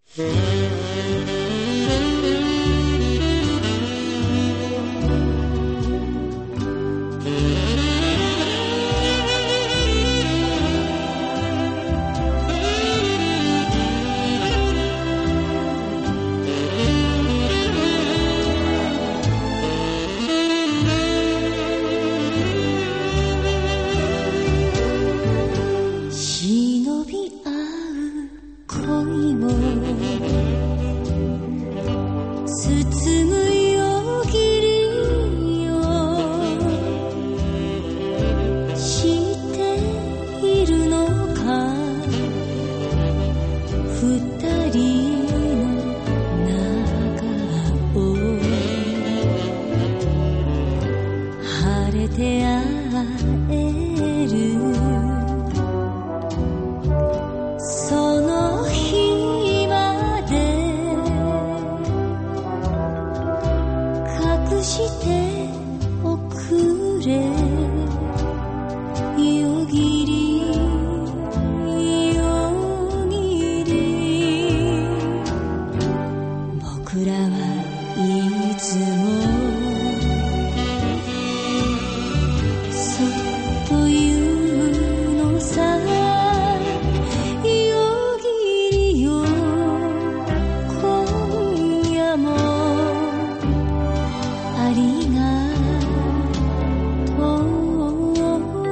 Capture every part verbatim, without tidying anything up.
忍び合う恋を包むよ義理よ知っているのか二人の仲を晴れて会えるその日まで隠しておくれよ義理よ義理僕らはいつもそっと言うのさありがとう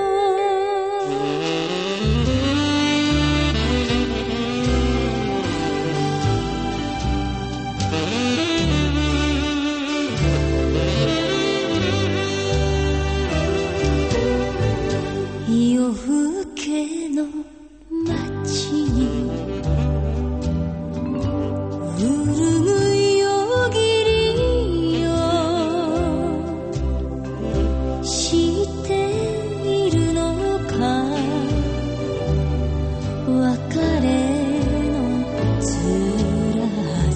夜更けの街に潤むよ義理よ知っているのか別れの辛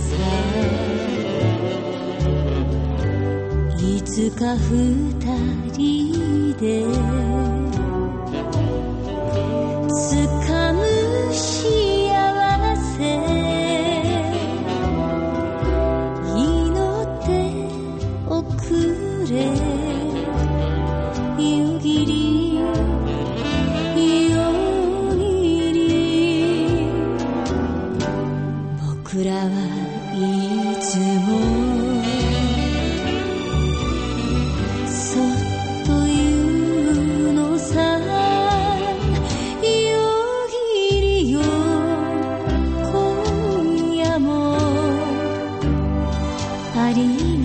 さいつか二人で掴む幸せ祈っておくれよ義理よ義理僕らはいつもそっと言うのさあり